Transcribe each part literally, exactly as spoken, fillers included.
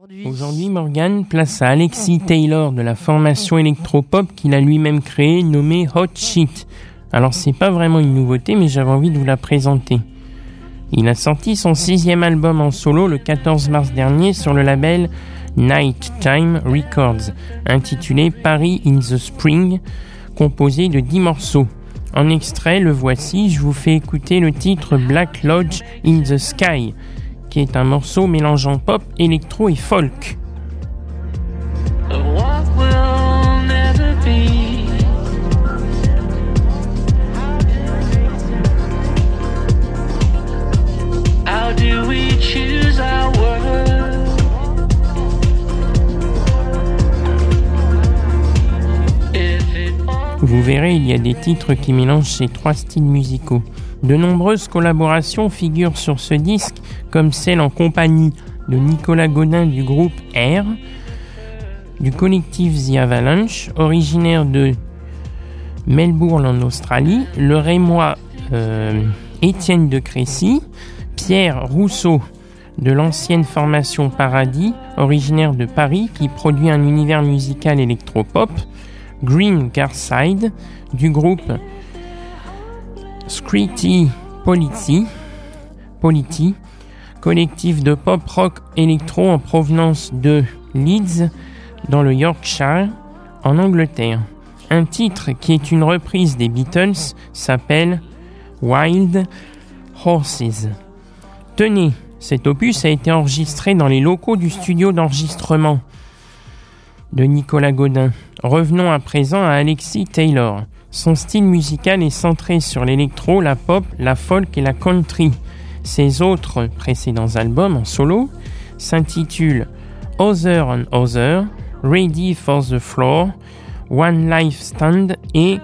Aujourd'hui, Morgan place à Alexis Taylor de la formation électropop qu'il a lui-même créée, nommée Hot Shit. Alors c'est pas vraiment une nouveauté, mais j'avais envie de vous la présenter. Il a sorti son sixième album en solo le quatorze mars dernier sur le label Nighttime Records, intitulé Paris in the Spring, composé de dix morceaux. En extrait, le voici, je vous fais écouter le titre Black Lodge in the Sky, qui est un morceau mélangeant pop, électro et folk. Vous verrez, il y a des titres qui mélangent ces trois styles musicaux. De nombreuses collaborations figurent sur ce disque, comme celle en compagnie de Nicolas Godin du groupe R, du collectif The Avalanche, originaire de Melbourne en Australie, le Rémois euh, Étienne de Crécy, Pierre Rousseau de l'ancienne formation Paradis, originaire de Paris, qui produit un univers musical électropop, Green Garside du groupe Scritti Politti, Politti, collectif de pop rock électro en provenance de Leeds dans le Yorkshire en Angleterre. Un titre qui est une reprise des Beatles s'appelle Wild Horses. Tenez, cet opus a été enregistré dans les locaux du studio d'enregistrement de Nicolas Godin. Revenons à présent à Alexis Taylor. Son style musical est centré sur l'électro, la pop, la folk et la country. Ses autres précédents albums en solo s'intitulent Other and Other, Ready for the Floor, One Life Stand et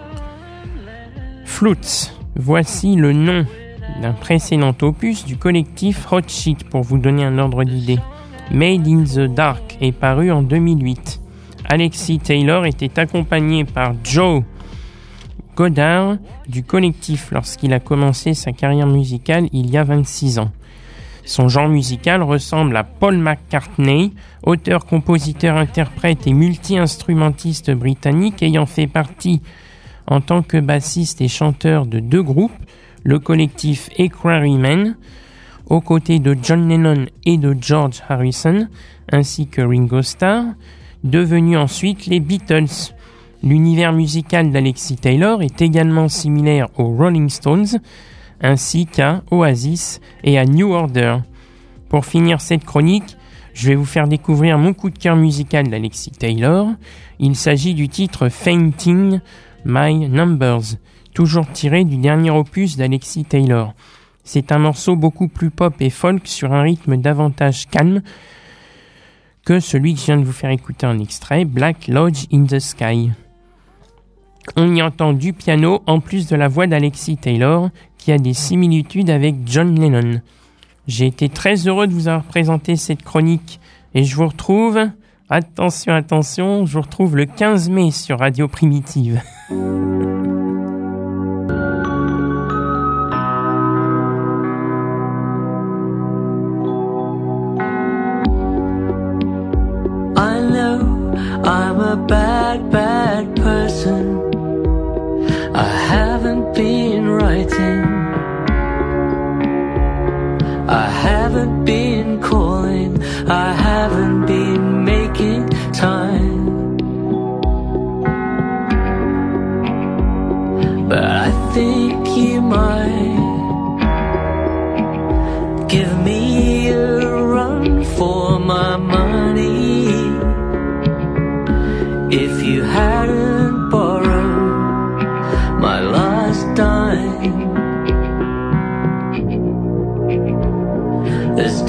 Flutes. Voici le nom d'un précédent opus du collectif Hot Shit pour vous donner un ordre d'idée. Made in the Dark est paru en deux mille huit. Alexis Taylor était accompagné par Joe Goddard du collectif lorsqu'il a commencé sa carrière musicale il y a vingt-six ans. Son genre musical ressemble à Paul McCartney, auteur, compositeur, interprète et multi-instrumentiste britannique ayant fait partie en tant que bassiste et chanteur de deux groupes, le collectif Aquarymen, aux côtés de John Lennon et de George Harrison, ainsi que Ringo Starr, devenus ensuite les Beatles. L'univers musical d'Alexis Taylor est également similaire aux Rolling Stones, ainsi qu'à Oasis et à New Order. Pour finir cette chronique, je vais vous faire découvrir mon coup de cœur musical d'Alexis Taylor. Il s'agit du titre Fainting My Numbers, toujours tiré du dernier opus d'Alexis Taylor. C'est un morceau beaucoup plus pop et folk sur un rythme davantage calme que celui que je viens de vous faire écouter en extrait, Black Lodge in the Sky. On y entend du piano en plus de la voix d'Alexis Taylor qui a des similitudes avec John Lennon. J'ai été très heureux de vous avoir présenté cette chronique et je vous retrouve, attention, attention, je vous retrouve le quinze mai sur Radio Primitive. I'm a bad, bad person. I haven't been writing. I haven't been calling. I haven't been making time. But I think you might give me a run for my money. If you hadn't borrowed my last dime, there's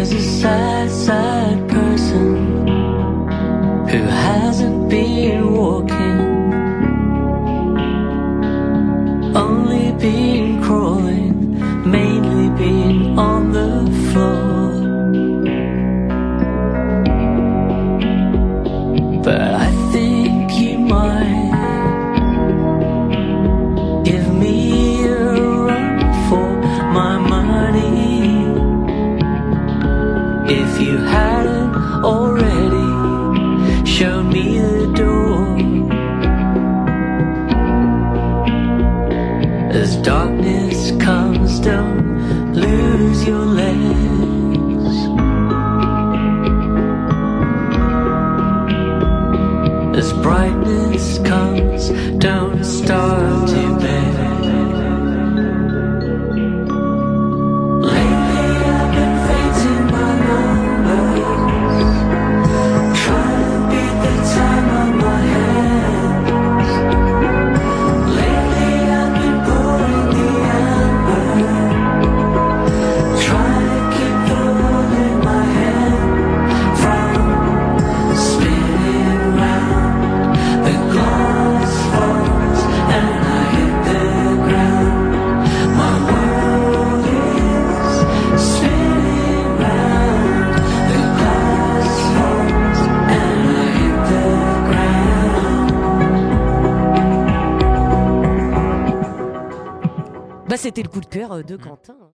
There's a sad, sad person who hasn't been walking, only been crawling, mainly been on the floor. But I think you might give me a run for my money if you hadn't already shown me the door. As darkness comes, don't lose your legs. As brightness comes, don't starve to bed. Lately I've been fainting my numbers, trying to beat the time on my hands. Lately I've been pouring the amber, trying to keep the wood in my hand from spinning round. The glass falls and I hit the ground. My world is spinning round. The glass falls and I hit the ground. Bah, c'était le coup de cœur de Quentin.